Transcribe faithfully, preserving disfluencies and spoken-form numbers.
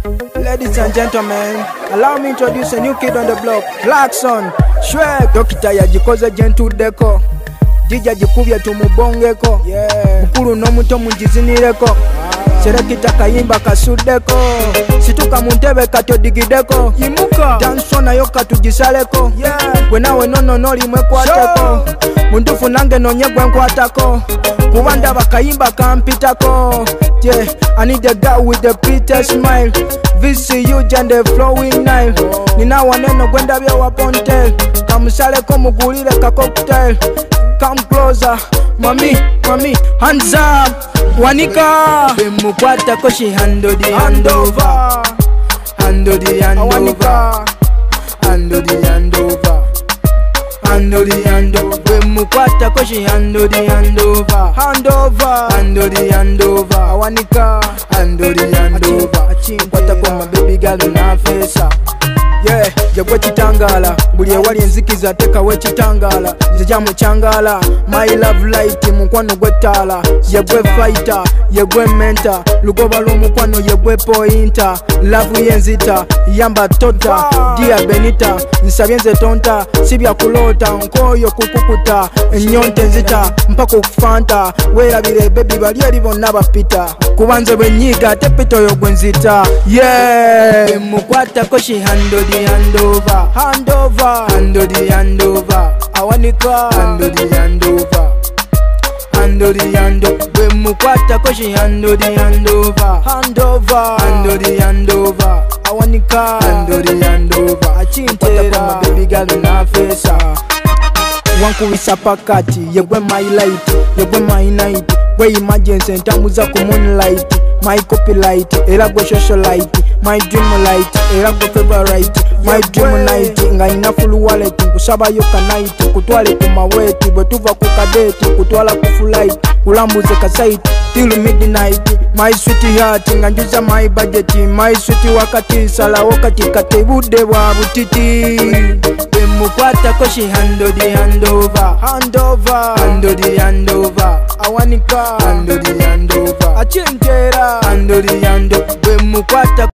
Ladies and gentlemen, allow me to introduce a new kid on the block, Clarkson. Shwek, dokita yajikoze gentle deco. Dija jikubye tumubongeko. Yeah. Mukulu n'omuto mujizinireko. Serekita kayimba kasuddeko. Situka muntebe katodigideko. Yimuka danso nayo katugisaleko. Yeah. Gwe nawe nono noli mwekwatako. Mundufu nange nonye gwe nkwatako. Kuba ndaba kayimba kampitako. Yeah, I need a guy with a pretty smile. V C U and the flowing Nile. Nina waneno gwenda bya wapontel. Kamusaleko mugulire ka cocktail. Come closer, mami, mami, hands up. Wanika Bemukwata koshi hando di handover. Hando di handover. Hando di handover. Hando di handover. Bemukwata koshi hando di handover. Handover. Hando di handover. Wanika hando di handover. Kwata kwa baby girl na fesa. Yeah, jagwe chitangala. Buli ewali enzikiza teka we chitangala. Nzija muchangala. My love light mukwano gwetala. Yegwe fighter, yegwe mentor. Lugoba lumukwano yegwe pointer. Love yenzita, yamba tota. Dia benita, nsabyenze tonta. Sibya kulota, nkoyo kukukuta. Nyonte nzita, mpako kufanta. Wera bire baby bali alivona bapita. Kubanze benyiga tepito yogwenzita. Yeah, mukwata koshi hando di handover. Handover. Hando di handover. Awanika hando di handover. Hando di handover. We mukwata koshi hando di handover. Handover. Hando di handover. Awanika hando di handover. Achintera kwa baby girl na fesa. Wankubisa pakati yegwe my light, yegwe my night. Gwe emergency ntambuza ku moonlight. My copyright, era gwe socialite. My dream light, era gwe favorite. My dream night, nga ina full wallet. Nkusaba yo kanite, kutwale ku maweti. Bwe tuva ku kadeti, kutwala ku flight. Kulambuze ka site, till midnight. My sweetheart, nga njuza my budget. My sweet wakati, sala wakati kate bude wa butiti. Bemukwata koshi hando di handover. Handover. Hando di handover. Awanika hando di handover. Achintera hando di handover. Bemukwata